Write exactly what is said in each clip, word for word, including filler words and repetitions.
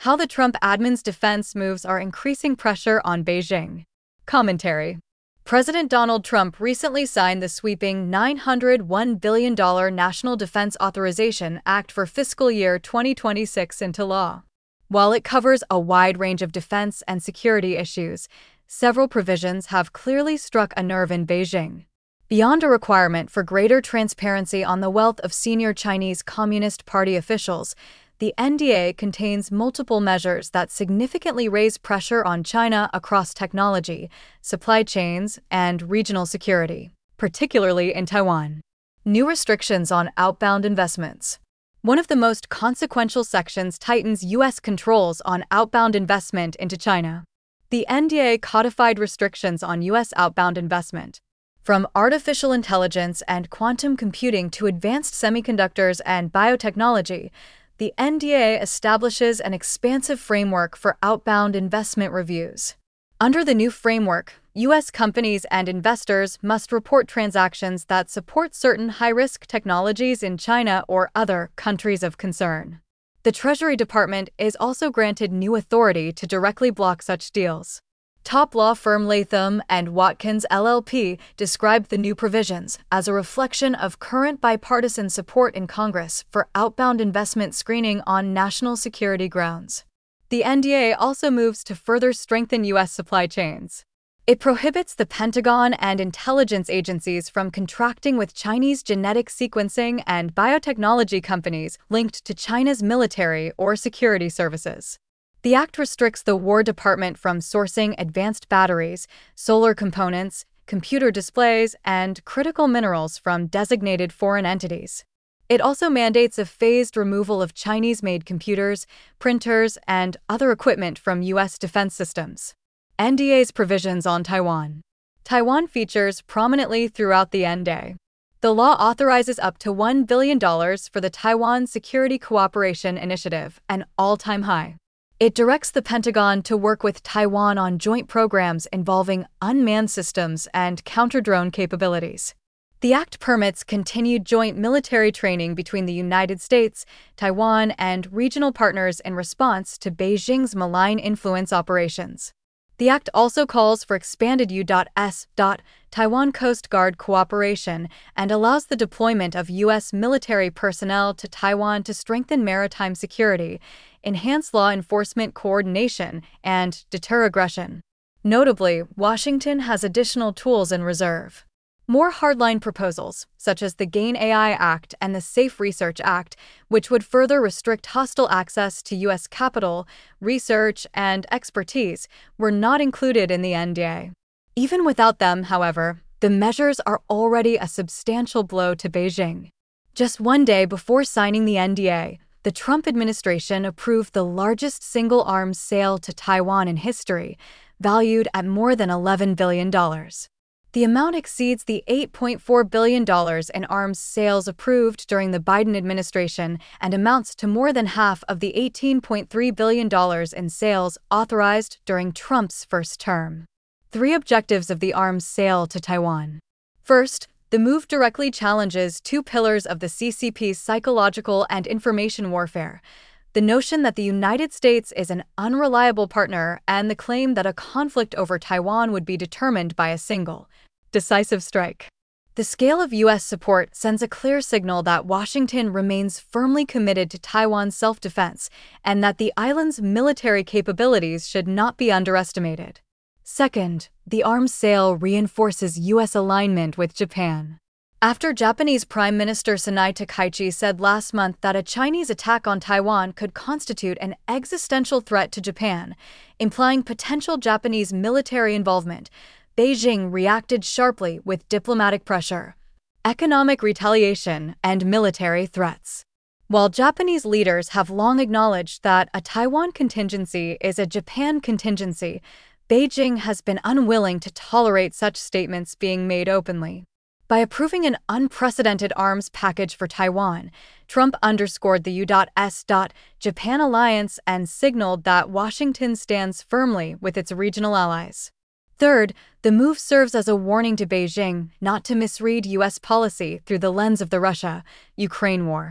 How the Trump admin's defense moves are increasing pressure on Beijing. Commentary. President Donald Trump recently signed the sweeping nine hundred one billion dollars National Defense Authorization Act for fiscal year twenty twenty-six into law. While it covers a wide range of defense and security issues, several provisions have clearly struck a nerve in Beijing. Beyond a requirement for greater transparency on the wealth of senior Chinese Communist Party officials, the N D A contains multiple measures that significantly raise pressure on China across technology, supply chains, and regional security, particularly in Taiwan. New restrictions on outbound investments. One of the most consequential sections tightens U S controls on outbound investment into China. The N D A codified restrictions on U S outbound investment. From artificial intelligence and quantum computing to advanced semiconductors and biotechnology, the N D A establishes an expansive framework for outbound investment reviews. Under the new framework, U S companies and investors must report transactions that support certain high-risk technologies in China or other countries of concern. The Treasury Department is also granted new authority to directly block such deals. Top law firm Latham and Watkins L L P described the new provisions as a reflection of current bipartisan support in Congress for outbound investment screening on national security grounds. The N D A also moves to further strengthen U S supply chains. It prohibits the Pentagon and intelligence agencies from contracting with Chinese genetic sequencing and biotechnology companies linked to China's military or security services. The act restricts the War Department from sourcing advanced batteries, solar components, computer displays, and critical minerals from designated foreign entities. It also mandates a phased removal of Chinese-made computers, printers, and other equipment from U S defense systems. N D A's provisions on Taiwan. Taiwan features prominently throughout the N D A. The law authorizes up to one billion dollars for the Taiwan Security Cooperation Initiative, an all-time high. It directs the Pentagon to work with Taiwan on joint programs involving unmanned systems and counter-drone capabilities. The act permits continued joint military training between the United States, Taiwan, and regional partners in response to Beijing's malign influence operations. The act also calls for expanded U S Taiwan Coast Guard cooperation and allows the deployment of U S military personnel to Taiwan to strengthen maritime security, enhance law enforcement coordination, and deter aggression. Notably, Washington has additional tools in reserve. More hardline proposals, such as the GAIN A I Act and the Safe Research Act, which would further restrict hostile access to U S capital, research, and expertise, were not included in the N D A. Even without them, however, the measures are already a substantial blow to Beijing. Just one day before signing the N D A, the Trump administration approved the largest single-arms sale to Taiwan in history, valued at more than eleven billion dollars. The amount exceeds the eight point four billion dollars in arms sales approved during the Biden administration and amounts to more than half of the eighteen point three billion dollars in sales authorized during Trump's first term. Three objectives of the arms sale to Taiwan. First, the move directly challenges two pillars of the C C P's psychological and information warfare: the notion that the United States is an unreliable partner and the claim that a conflict over Taiwan would be determined by a single, decisive strike. The scale of U S support sends a clear signal that Washington remains firmly committed to Taiwan's self-defense and that the island's military capabilities should not be underestimated. Second, the arms sale reinforces U S alignment with Japan. After Japanese Prime Minister Sanae Takaichi said last month that a Chinese attack on Taiwan could constitute an existential threat to Japan, implying potential Japanese military involvement, Beijing reacted sharply with diplomatic pressure, economic retaliation, and military threats. While Japanese leaders have long acknowledged that a Taiwan contingency is a Japan contingency, Beijing has been unwilling to tolerate such statements being made openly. By approving an unprecedented arms package for Taiwan, Trump underscored the U S Japan alliance and signaled that Washington stands firmly with its regional allies. Third, the move serves as a warning to Beijing not to misread U S policy through the lens of the Russia-Ukraine war.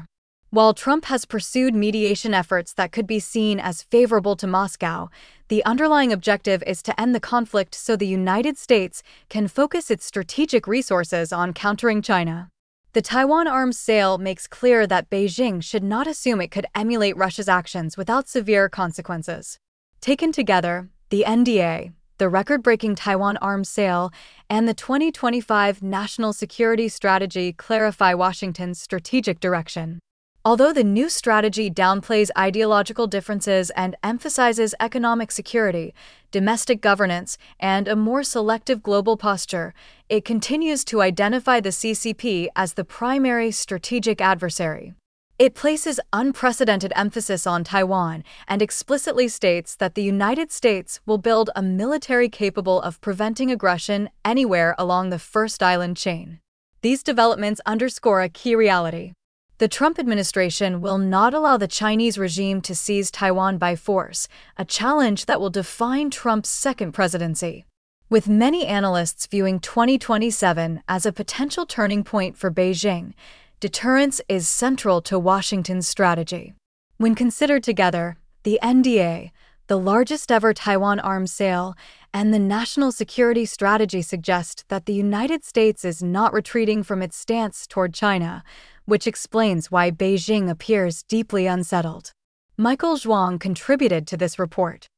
While Trump has pursued mediation efforts that could be seen as favorable to Moscow, the underlying objective is to end the conflict so the United States can focus its strategic resources on countering China. The Taiwan arms sale makes clear that Beijing should not assume it could emulate Russia's actions without severe consequences. Taken together, the N D A, the record-breaking Taiwan arms sale, and the twenty twenty-five National Security Strategy clarify Washington's strategic direction. Although the new strategy downplays ideological differences and emphasizes economic security, domestic governance, and a more selective global posture, it continues to identify the C C P as the primary strategic adversary. It places unprecedented emphasis on Taiwan and explicitly states that the United States will build a military capable of preventing aggression anywhere along the First Island chain. These developments underscore a key reality. The Trump administration will not allow the Chinese regime to seize Taiwan by force, a challenge that will define Trump's second presidency. With many analysts viewing twenty twenty-seven as a potential turning point for Beijing, deterrence is central to Washington's strategy. When considered together, the N D A, the largest ever Taiwan arms sale, and the national security strategy suggest that the United States is not retreating from its stance toward China, which explains why Beijing appears deeply unsettled. Michael Zhuang contributed to this report.